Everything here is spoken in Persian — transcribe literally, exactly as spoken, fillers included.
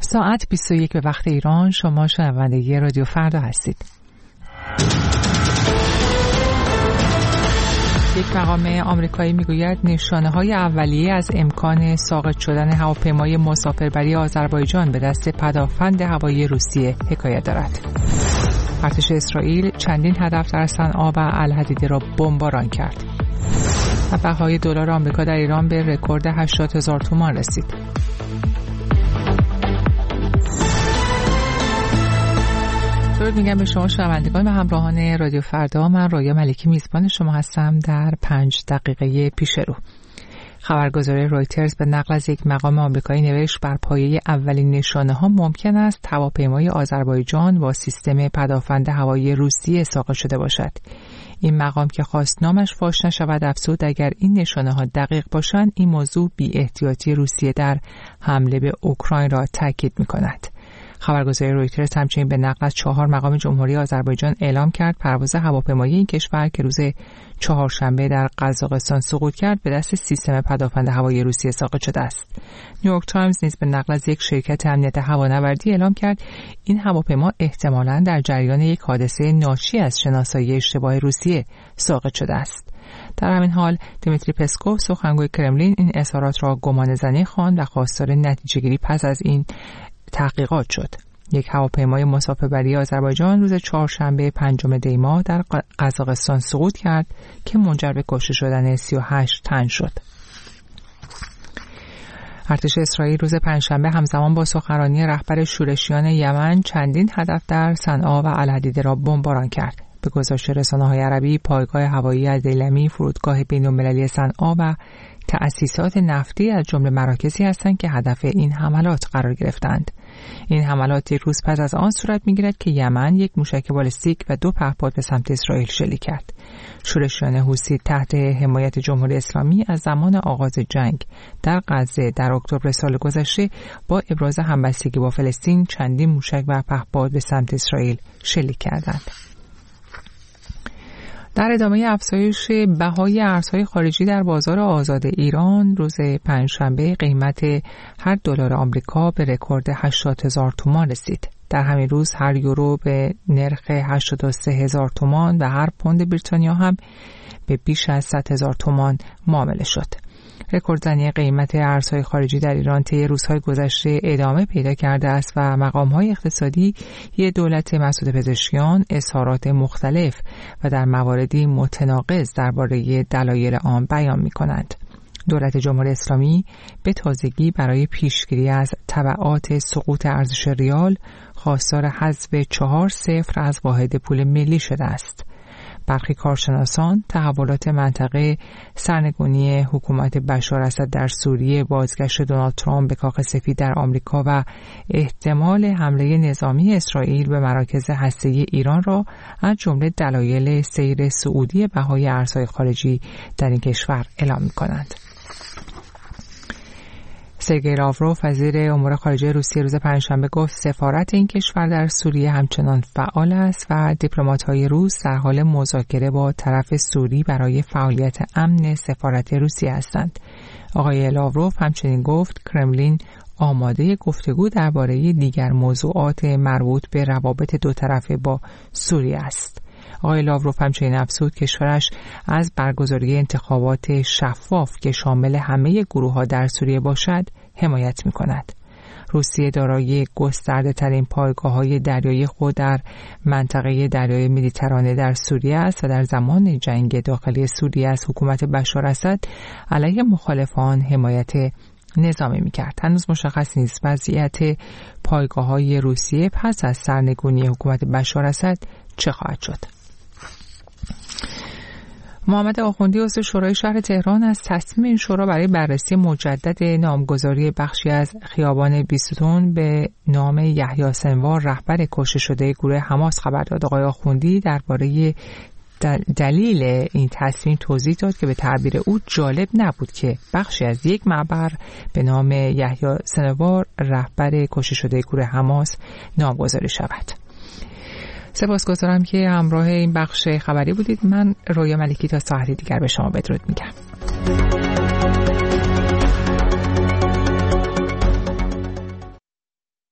ساعت بیست و یک به وقت ایران. شما شنونده رادیو فردا هستید. یک مقام آمریکایی میگوید نشانه‌های اولیه از امکان ساقط شدن هواپیمای مسافربری آذربایجان به دست پدافند هوایی روسیه حکایت دارد. ارتش اسرائیل چندین هدف در صنعا و الحدیده را بمباران کرد. و بهای دلار آمریکا در ایران به رکورد هشتاد هزار تومان رسید. درود میگم به شما شنوندگان و همراهان رادیو فردا. من رویا ملکی میزبان شما هستم در پنج دقیقه پیش رو. خبرگزاری رویترز به نقل از یک مقام آمریکایی نوشت بر پایه اولین نشانه ها ممکن است هواپیمای آذربایجان با سیستم پدافند هوایی روسیه ساقط شده باشد. این مقام که خواست نامش فاش نشود افزود اگر این نشانه ها دقیق باشند این موضوع بی احتیاطی روسیه در حمله به اوکراین را تاکید می کند. خبرگزاری رویترز همچنین به نقل از چهار مقام جمهوری آذربایجان اعلام کرد پرواز هواپیمای این کشور که روز چهارشنبه در قزاقستان سقوط کرد به دست سیستم پدافند هوایی روسیه ساقط شده است. نیویورک تایمز نیز به نقل از یک شرکت امنیت هوانوردی اعلام کرد این هواپیما احتمالاً در جریان یک حادثه ناشی از شناسایی اشتباه روسیه ساقط شده است. در همین حال دیمیتری پسکوف سخنگوی کرملین این اظهارات را گمانه‌زنی خواند و خواستار نتیجه‌گیری پس از این تحقیقات شد. یک هواپیمای مسافربری آذربایجان روز چهارشنبه پنجم دی ماه در قزاقستان سقوط کرد که منجر به کشته شدن سی و هشت تن شد. ارتش اسرائیل روز پنجشنبه همزمان با سخنرانی رهبر شورشیان یمن چندین هدف در صنعا و الحدیده را بمباران کرد. به گزارش رسانه‌های عربی پایگاه هوایی عدیلمی، فرودگاه بین‌المللی صنعا و تأسیسات نفتی از جمله مراکزی هستند که هدف این حملات قرار گرفتند. این حملات یک روز پس از آن صورت می‌گیرد که یمن یک موشک بالستیک و دو پهپاد به سمت اسرائیل شلیک کرد. شورشیان حوثی تحت حمایت جمهوری اسلامی از زمان آغاز جنگ در غزه در اکتبر سال گذشته با ابراز همبستگی با فلسطین چندین موشک و پهپاد به سمت اسرائیل شلیک کردند. در ادامه افزایش بهای ارزهای خارجی در بازار آزاد ایران روز پنجشنبه قیمت هر دلار آمریکا به رکورد هشتاد هزار تومان رسید. در همین روز هر یورو به نرخ هشتاد و سه هزار تومان و هر پوند بریتانیا هم به بیش از صد هزار تومان معامله شد. رکوردزنی قیمت ارزهای خارجی در ایران طی روزهای گذشته ادامه پیدا کرده است و مقام‌های اقتصادی یک دولت مسعود پزشکیان اظهارات مختلف و در مواردی متناقض درباره دلایل آن بیان می‌کنند. دولت جمهوری اسلامی به تازگی برای پیشگیری از تبعات سقوط ارزش ریال خواستار حذف چهار صفر از واحد پول ملی شده است. برخی کارشناسان تحولات منطقه، سرنگونی حکومت بشار اسد در سوریه، بازگشت دونالد ترامپ به کاخ سفید در آمریکا و احتمال حمله نظامی اسرائیل به مراکز هسته‌ای ایران را از جمله دلایل سیر صعودی بهای ارزهای خارجی در این کشور اعلام می‌کنند. سرگئی لاوروف وزیر امور خارجه روسیه روز پنجشنبه گفت سفارت این کشور در سوریه همچنان فعال است و دیپلمات‌های روس در حال مذاکره با طرف سوری برای فعالیت امن سفارت روسیه هستند. آقای لاوروف همچنین گفت کرملین آماده گفتگو درباره دیگر موضوعات مربوط به روابط دو طرفه با سوریه است. آقای لاوروف همچنین افزود کشورش از برگزاری انتخابات شفاف که شامل همه گروه‌ها در سوریه باشد حمایت می‌کند. روسیه دارای گسترده‌ترین پایگاه‌های دریایی خود در منطقه دریای مدیترانه در سوریه است و در زمان جنگ داخلی سوریه از حکومت بشار اسد علیه مخالفان حمایت نظامی می‌کرد. هنوز مشخص نیست وضعیت پایگاه‌های روسیه پس از سرنگونی حکومت بشار اسد چه خواهد شد. محمد آخوندی عضو شورای شهر تهران از تصمیم این شورا برای بررسی مجدد نامگذاری بخشی از خیابان بیستون به نام یحیی سنوار رهبر کشته شده گروه حماس خبر داد. آقای آخوندی درباره دلیل این تصمیم توضیح داد که به تعبیر او جالب نبود که بخشی از یک معبر به نام یحیی سنوار رهبر کشته شده گروه حماس نامگذاری شود. سپاسگزارم که همراه این بخش خبری بودید. من رویا ملکی تا ساعتی دیگر به شما بدرود میگم.